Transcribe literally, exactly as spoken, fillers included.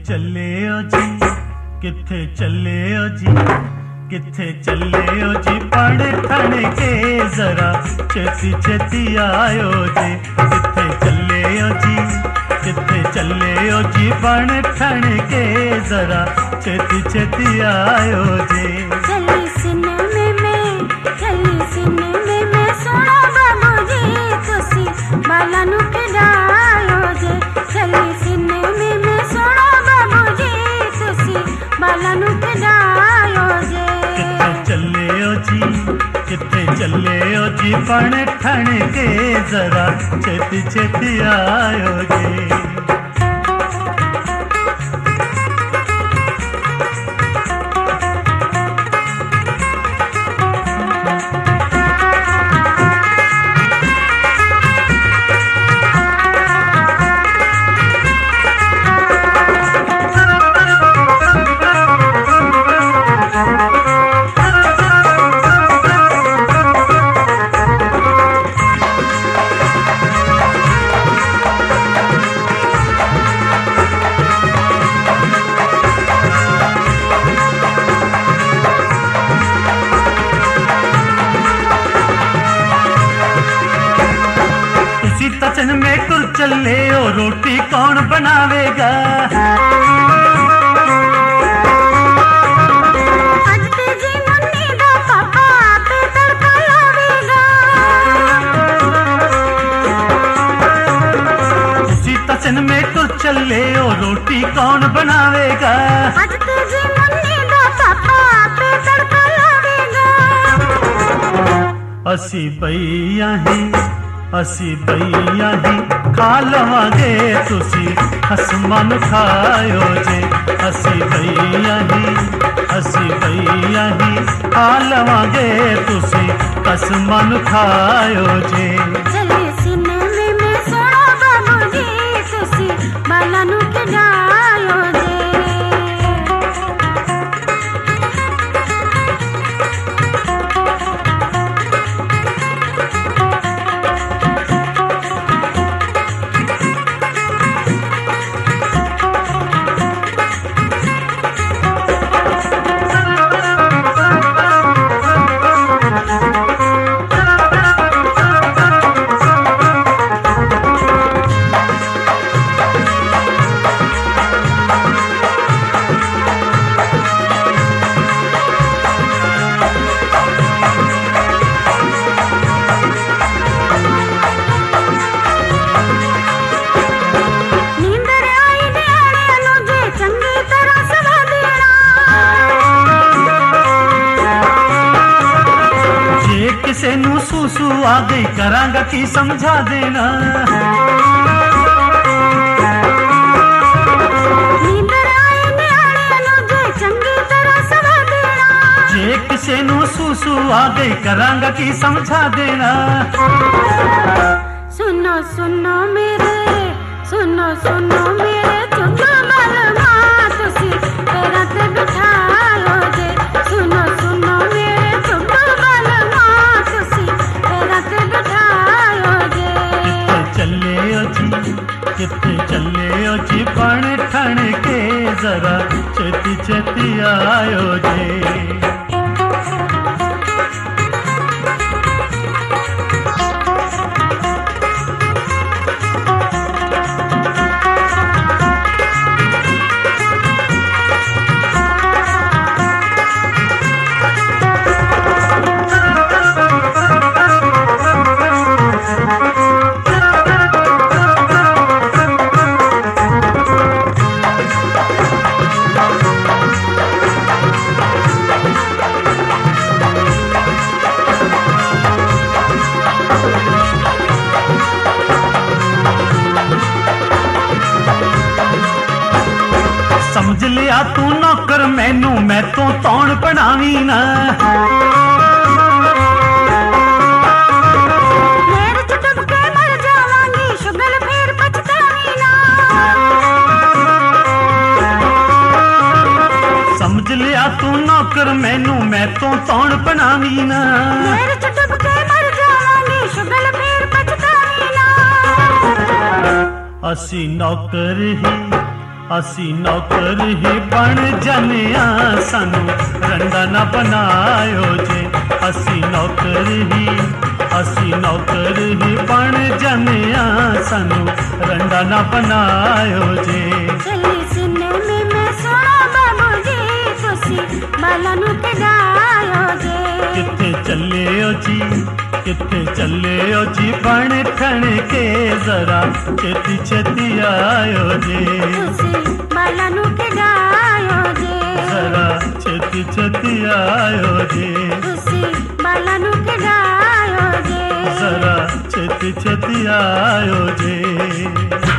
ਚੱਲੇ ਓ ਜੀ, ਕਿੱਥੇ ਚੱਲੇ ਓ ਜੀ, किथे चले ओ जी, पढ़ ठण के जरा छेती छेती आयो जी। किथे चले ओ जी, किथे चले ओ जी, पढ़ ठण के जरा छेती छेती आयो जी। चली सिनेमे में, चली सिनेमे में, सुनो बाबू जी तुसी बाला नु खिलायो जी। चली सिनेमे में, सुनो बाबू जी तुसी बाला नु खिलायो जी। चले ओ जी, किथे चले ओ जी, पण ठण के जरा छेती छेती आयो जी। तचन में कुल चले ओ, रोटी कौन बनावेगा? अजते जी मुन्नी दा पापा पे तड़का लावेगा। उसी तचन में कुल चले ओ, रोटी कौन बनावेगा? अजते जी मुन्नी दा पापा पे तड़का लावेगा। असी बईया ही, असी बईया ही खा लवांगे, तुसी खसमन खायो जे। असी बईया ही, असी बईया ही खा लवांगे, तुसी खसमन खायो जे। चले सिनेमे में, सुनो बाबू जी तुसी बाला नु खिलायो जे। किसे नू सूसू आ गई, करांगा की समझा देना। नींदर आए न्याणे नू जे चंगी तरह समझा देना। जे किसे नू सूसू आ गई, करांगा की समझा देना। सुनो सुनो मेरे, सुनो सुनो मेरे चुंगा मालमा, तुसी तेरा ते बिठायो जे। सुनो सुनो मेरे चुंगा मालमा, तुसी तेरा ते बिठायो जे। किथे चले ओ जी, किथे चले ओ जी, पण ठण के जरा छेती छेती आयो जे। समझ लिया तू नौकर मैनू, मैं तो तौण बनावी ना। मेरे च डुब के मर जावांगी, शुगल फिर पछतावी ना। समझ लिया तू नौकर मैनू, मैं तो तौण बनावी ना। मेरे च डुब के मर जावांगी, शुगल फिर पछतावी ना। असी नौकर ही, असी नौकर ही बन जनिया सानू रंडा ना बनायो जे। असी नौकर ही असी नौकर ही बन जनिया सानू रंडा ना बनायो जे। चली सिनेमे में सुनो बाबूजी तुसी बाला नू खिडायो जे। किथे चले ओ जी किथे चले ओ जी बन ठण के जरा छेती छेती आयो जे। तुसी बाला नू खिडायो जे। जरा छेती छेती आयो जे। तुसी बाला नू खिडायो जे। जरा छेती छेती आयो जे।